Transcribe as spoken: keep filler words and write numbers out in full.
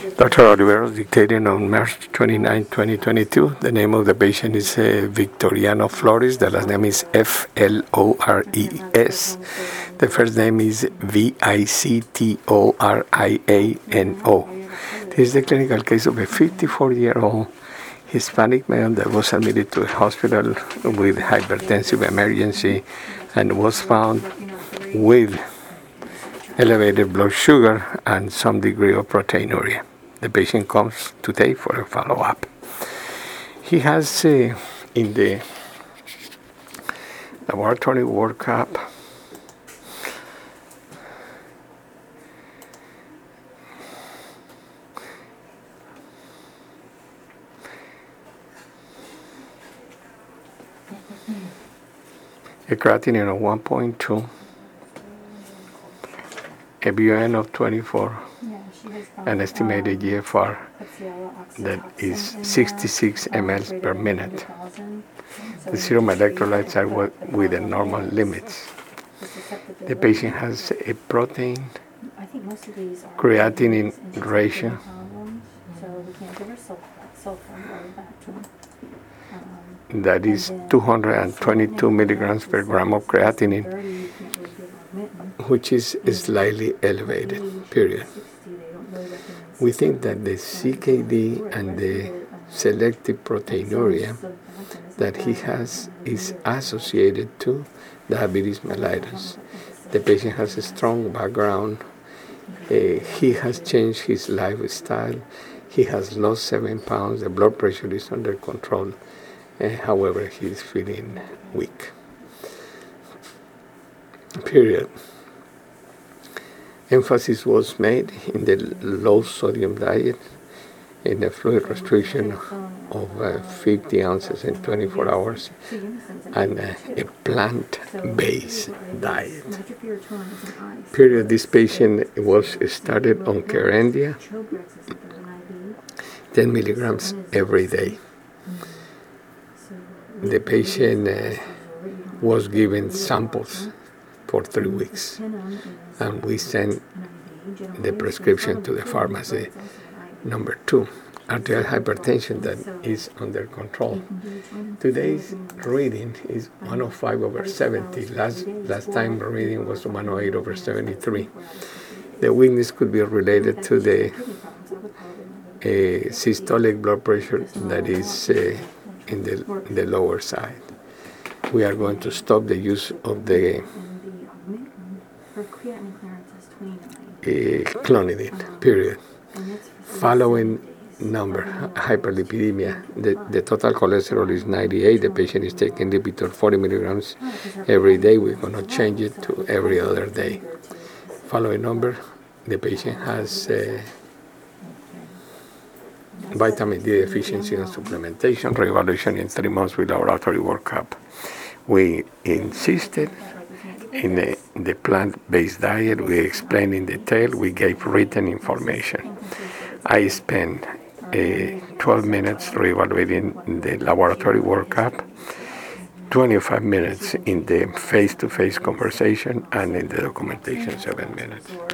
Doctor Oliveros dictating on March twenty-ninth, twenty twenty-two. The name of the patient is uh, Victoriano Flores. The last name is F L O R E S. The first name is V I C T O R I A N O. This is the clinical case of a fifty-four-year-old Hispanic male that was admitted to a hospital with hypertensive emergency and was found with elevated blood sugar and some degree of proteinuria. The patient comes today for a follow-up. He has uh, in the laboratory workup a creatinine of one point two, a B U N of twenty-four, an estimated G F R that is sixty-six milliliters per minute. The serum electrolytes are within normal limits. The patient has a protein creatinine ratio that is two hundred twenty-two milligrams per gram of creatinine, which is slightly elevated, period. We think that the C K D and the selective proteinuria that he has is associated to diabetes mellitus. The patient has a strong background. Uh, he has changed his lifestyle. He has lost seven pounds. The blood pressure is under control. Uh, however, he is feeling weak. Period. Emphasis was made in the low sodium diet, in a fluid restriction of uh, fifty ounces in twenty-four hours, and uh, a plant-based diet. Period. This patient was started on Kerendia, ten milligrams every day. The patient uh, was given samples for three weeks, and we sent the prescription to the pharmacy. Number two, arterial hypertension that is under control. Today's reading is one oh five over seventy. Last last time the reading was one oh eight over seventy-three. The weakness could be related to the uh, systolic blood pressure that is uh, in the, in the lower side. We are going to stop the use of the uh, clonidine, period. Following number, hyperlipidemia, the, the total cholesterol is ninety-eight. The patient is taking Lipitor forty milligrams every day. We're going to change it to every other day. Following number, the patient has uh, vitamin D deficiency and supplementation, reevaluation in three months with laboratory workup. We insisted in the, the plant-based diet. We explained in detail. We gave written information. I spent uh, twelve minutes reevaluating the laboratory workup, twenty-five minutes in the face-to-face conversation, and in the documentation, seven minutes.